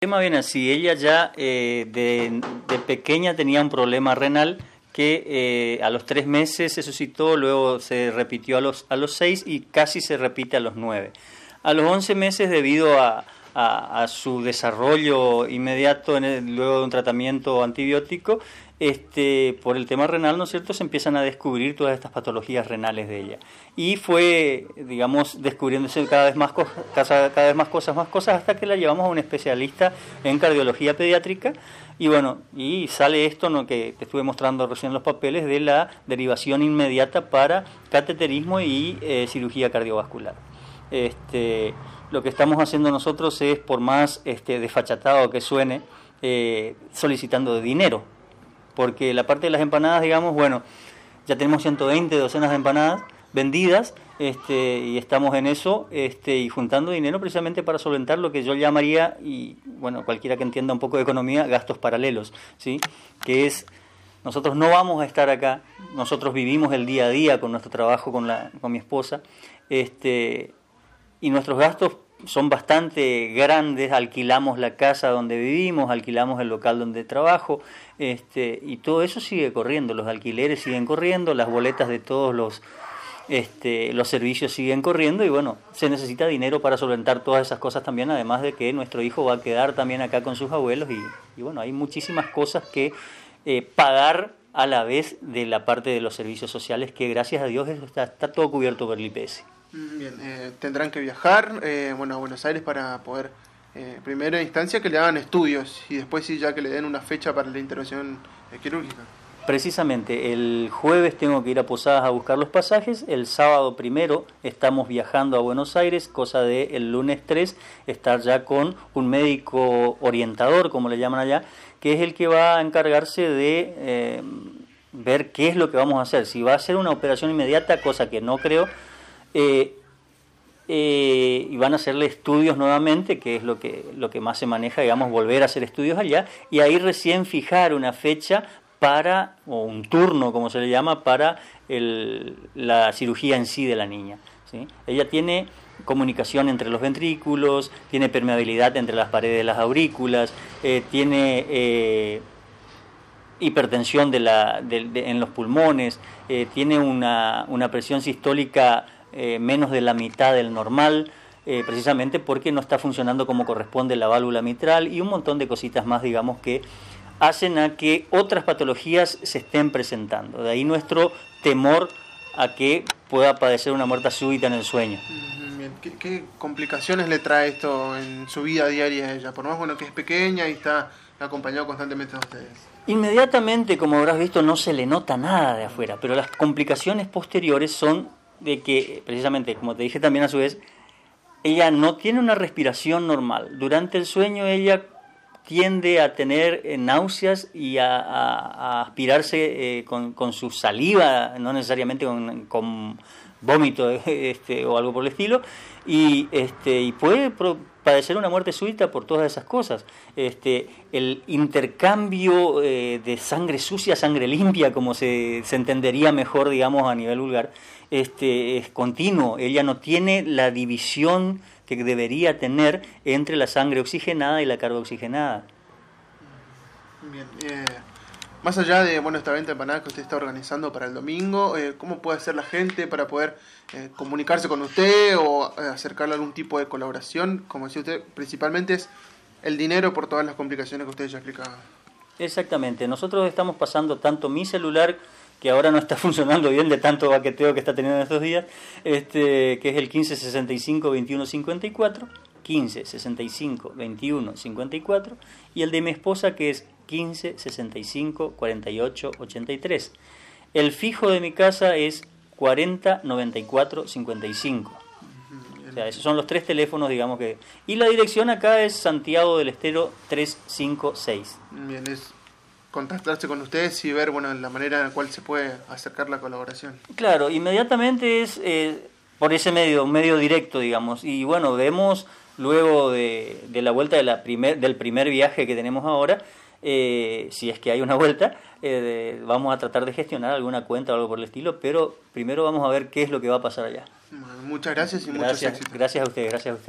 El tema viene así, ella ya de pequeña tenía un problema renal que a los 3 meses se suscitó, luego se repitió a los 6 y casi se repite a los 9. A los 11 meses, debido a su desarrollo inmediato luego de un tratamiento antibiótico, por el tema renal, ¿no es cierto?, se empiezan a descubrir todas estas patologías renales de ella. Y fue, digamos, descubriéndose cada vez más cosas, hasta que la llevamos a un especialista en cardiología pediátrica. Y bueno, y sale esto, ¿no?, que te estuve mostrando recién en los papeles, de la derivación inmediata para cateterismo y cirugía cardiovascular. Lo que estamos haciendo nosotros es, por más desfachatado que suene, solicitando dinero, porque la parte de las empanadas, digamos, bueno, ya tenemos 120 docenas de empanadas vendidas, y estamos en eso, y juntando dinero precisamente para solventar lo que yo llamaría, y bueno, cualquiera que entienda un poco de economía, gastos paralelos, ¿sí? Que es, nosotros no vamos a estar acá, nosotros vivimos el día a día con nuestro trabajo, con mi esposa, y nuestros gastos son bastante grandes. Alquilamos la casa donde vivimos, alquilamos el local donde trabajo, y todo eso sigue corriendo, los alquileres siguen corriendo, las boletas de todos los servicios siguen corriendo, y bueno, se necesita dinero para solventar todas esas cosas también, además de que nuestro hijo va a quedar también acá con sus abuelos, y bueno, hay muchísimas cosas que pagar a la vez de la parte de los servicios sociales, que gracias a Dios está todo cubierto por el IPS. Bien, tendrán que viajar a Buenos Aires para poder, primero instancia, que le hagan estudios y después sí ya que le den una fecha para la intervención quirúrgica. Precisamente, el jueves tengo que ir a Posadas a buscar los pasajes, el sábado 1 estamos viajando a Buenos Aires, cosa de el lunes 3 estar ya con un médico orientador, como le llaman allá, que es el que va a encargarse de ver qué es lo que vamos a hacer, si va a ser una operación inmediata, cosa que no creo, y van a hacerle estudios nuevamente, que es lo que más se maneja, digamos, volver a hacer estudios allá, y ahí recién fijar una fecha o un turno, como se le llama, para la cirugía en sí de la niña, ¿sí? Ella tiene comunicación entre los ventrículos, tiene permeabilidad entre las paredes de las aurículas, tiene hipertensión en los pulmones, tiene una presión sistólica menos de la mitad del normal, precisamente porque no está funcionando como corresponde la válvula mitral, y un montón de cositas más, digamos, que hacen a que otras patologías se estén presentando. De ahí nuestro temor a que pueda padecer una muerte súbita en el sueño. Bien. ¿Qué complicaciones le trae esto en su vida diaria a ella? Por más que es pequeña y está acompañado constantemente de ustedes. Inmediatamente, como habrás visto, no se le nota nada de afuera, pero las complicaciones posteriores son de que, precisamente, como te dije también a su vez, ella no tiene una respiración normal. Durante el sueño ella tiende a tener náuseas y a aspirarse con su saliva, no necesariamente con vómito o algo por el estilo, y puede padecer una muerte súbita por todas esas cosas. El intercambio de sangre sucia, sangre limpia, como se entendería mejor, digamos, a nivel vulgar, es continuo. Ella no tiene la división que debería tener entre la sangre oxigenada y la carbooxigenada. Bien, más allá de esta venta de empanadas que usted está organizando para el domingo, ¿cómo puede hacer la gente para poder comunicarse con usted o acercarle a algún tipo de colaboración? Como decía usted, principalmente es el dinero por todas las complicaciones que usted ya explicaba. Exactamente, nosotros estamos pasando tanto mi celular, que ahora no está funcionando bien de tanto baqueteo que está teniendo en estos días, que es el 15 65 21 54, 15 65 21 54, y el de mi esposa, que es 15 65 48 83. El fijo de mi casa es 40 94 55. O sea, esos son los 3 teléfonos, digamos que... Y la dirección acá es Santiago del Estero 356. Bien, es contactarse con ustedes y ver la manera en la cual se puede acercar la colaboración. Claro, inmediatamente es por ese medio, un medio directo, digamos. Y bueno, vemos luego de la vuelta del primer viaje que tenemos ahora, si es que hay una vuelta, vamos a tratar de gestionar alguna cuenta o algo por el estilo, pero primero vamos a ver qué es lo que va a pasar allá. Muchas gracias y muchos éxitos. Gracias a ustedes, gracias a ustedes.